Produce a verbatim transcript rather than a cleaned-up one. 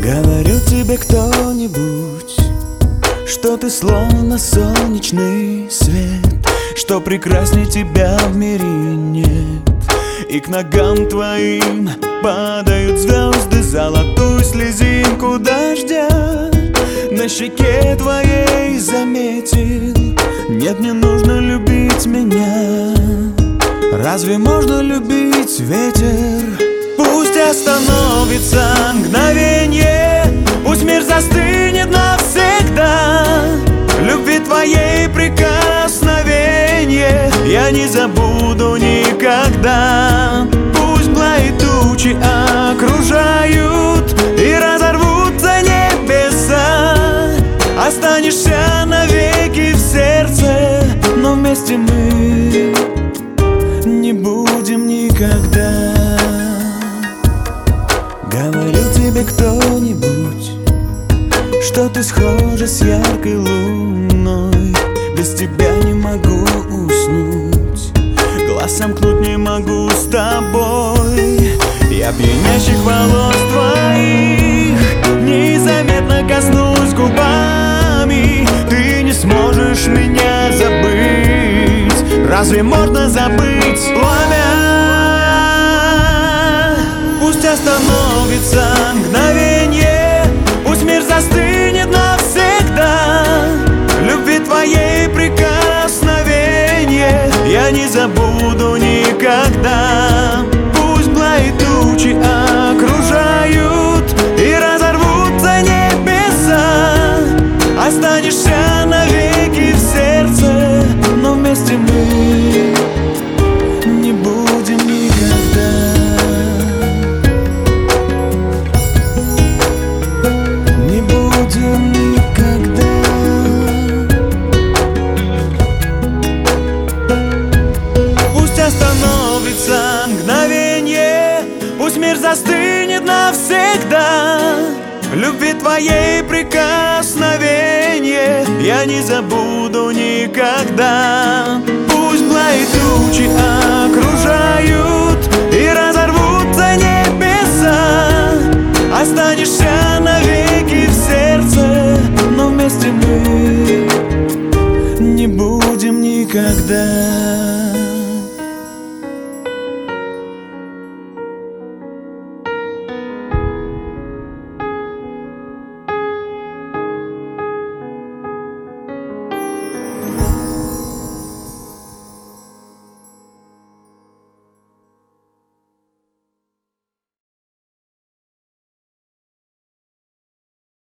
Говорил тебе кто-нибудь, что ты словно солнечный свет, что прекрасней тебя в мире нет, и к ногам твоим падают звезды, золотую слезинку дождя на щеке твоей заметил. Нет, не нужно любить меня. Разве можно любить ветер? Пусть остановится мгновенье, пусть мир застынет навсегда. Любви твоей прикосновенье я не забуду никогда. Пусть плаи тучи окружают и разорвутся небеса, останешься навеки в сердце, но вместе мы не будем никогда. Говорил тебе кто-нибудь, что ты схожа с яркой луной. Без тебя не могу уснуть, глаз сомкнуть не могу с тобой. Я пьянящих волос твоих незаметно коснусь губами. Ты не сможешь меня забыть. Разве можно забыть пламя? Пусть остановится мгновенье, пусть мир застынет навсегда. Любви твоей прикосновенье я не забуду никогда. Пусть плаи тучи окружают и разорвутся небеса, останешься навеки в сердце, но вместе мы не будем никогда. Не будем никогда. Пусть остановится мгновенье, пусть мир застынет навсегда. Любви твоей прикосновенье я не забуду никогда. Пусть плаи тучи окружают и разорвутся небеса, останешься навеки в сердце, но вместе мы не будем никогда.